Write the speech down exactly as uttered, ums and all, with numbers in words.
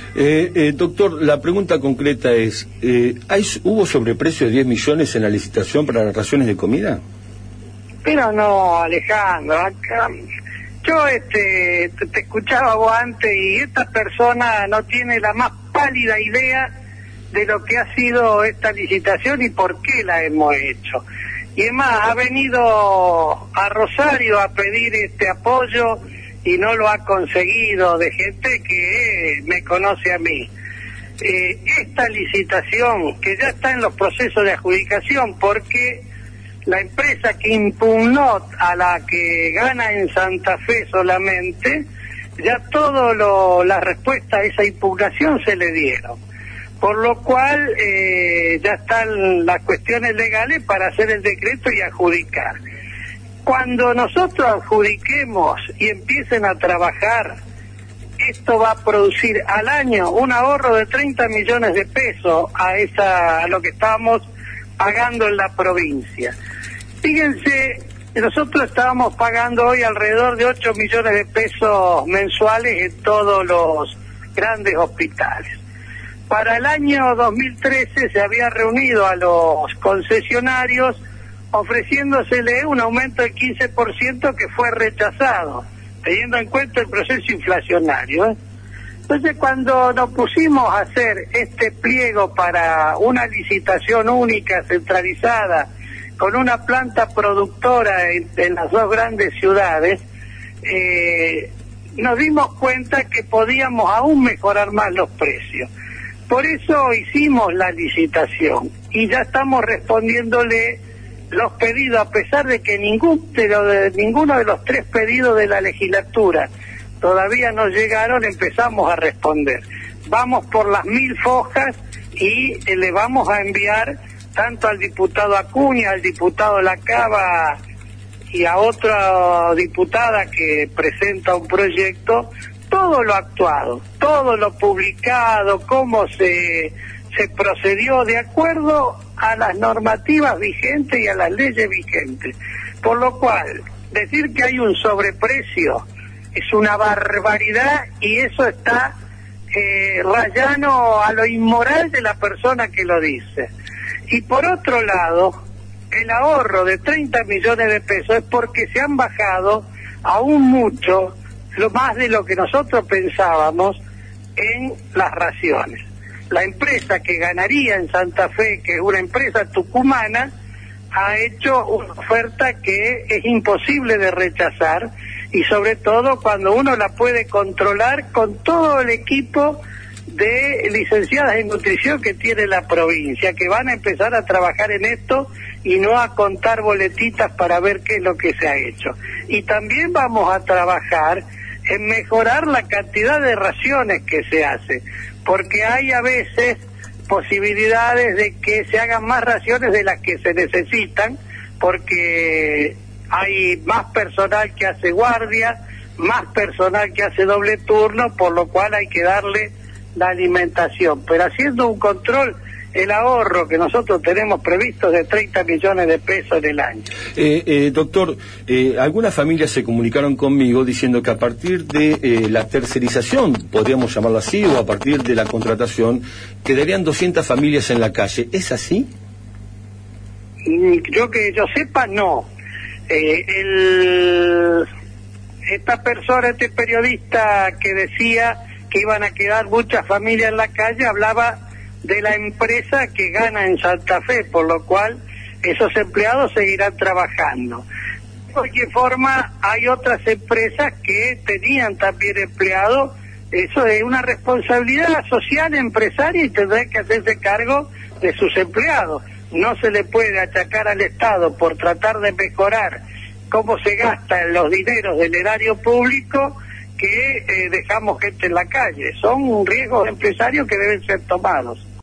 Eh, eh, doctor, la pregunta concreta es, eh, ¿hay, ¿hubo sobreprecio de diez millones en la licitación para las raciones de comida? Pero no, Alejandro, acá, yo este, te, te escuchaba vos antes y esta persona no tiene la más pálida idea de lo que ha sido esta licitación y por qué la hemos hecho. Y es más, ha venido a Rosario a pedir este apoyo y no lo ha conseguido, de gente que eh, me conoce a mí. Eh, esta licitación, que ya está en los procesos de adjudicación, porque la empresa que impugnó a la que gana en Santa Fe solamente, ya todo lo, la respuesta a esa impugnación se le dieron. Por lo cual eh, ya están las cuestiones legales para hacer el decreto y adjudicar. Cuando nosotros adjudiquemos y empiecen a trabajar, esto va a producir al año un ahorro de treinta millones de pesos a, esa, a lo que estábamos pagando en la provincia. Fíjense, nosotros estábamos pagando hoy alrededor de ocho millones de pesos mensuales en todos los grandes hospitales. Para el año dos mil trece se había reunido a los concesionarios ofreciéndosele un aumento del quince por ciento que fue rechazado, teniendo en cuenta el proceso inflacionario, ¿eh? Entonces, cuando nos pusimos a hacer este pliego para una licitación única, centralizada, con una planta productora en, en las dos grandes ciudades, eh, nos dimos cuenta que podíamos aún mejorar más los precios. Por eso hicimos la licitación y ya estamos respondiéndole los pedidos, a pesar de que ningún de lo de, ninguno de los tres pedidos de la legislatura todavía no llegaron, empezamos a responder. Vamos por las mil fojas y eh, le vamos a enviar tanto al diputado Acuña, al diputado Lacaba y a otra diputada que presenta un proyecto, todo lo actuado, todo lo publicado, cómo se, se procedió de acuerdo a las normativas vigentes y a las leyes vigentes. Por lo cual, decir que hay un sobreprecio es una barbaridad y eso está eh, rayano a lo inmoral de la persona que lo dice. Y por otro lado, el ahorro de treinta millones de pesos es porque se han bajado aún mucho, lo más de lo que nosotros pensábamos, en las raciones. La empresa que ganaría en Santa Fe, que es una empresa tucumana, ha hecho una oferta que es imposible de rechazar, y sobre todo cuando uno la puede controlar con todo el equipo de licenciadas en nutrición que tiene la provincia, que van a empezar a trabajar en esto y no a contar boletitas para ver qué es lo que se ha hecho. Y también vamos a trabajar en mejorar la cantidad de raciones que se hace, porque hay a veces posibilidades de que se hagan más raciones de las que se necesitan, porque hay más personal que hace guardia, más personal que hace doble turno, por lo cual hay que darle la alimentación. Pero haciendo un control, el ahorro que nosotros tenemos previsto de treinta millones de pesos en el año. Eh, eh, doctor, eh, algunas familias se comunicaron conmigo diciendo que a partir de eh, la tercerización, podríamos llamarlo así, o a partir de la contratación, quedarían doscientas familias en la calle. ¿Es así? Yo que yo sepa, no. Eh, el, esta persona, este periodista que decía que iban a quedar muchas familias en la calle, hablaba de la empresa que gana en Santa Fe, por lo cual esos empleados seguirán trabajando. De cualquier forma, hay otras empresas que tenían también empleados. Eso es una responsabilidad social empresaria y tendrá que hacerse cargo de sus empleados. No se le puede achacar al Estado por tratar de mejorar cómo se gastan los dineros del erario público que eh, dejamos gente en la calle. Son riesgos empresarios que deben ser tomados.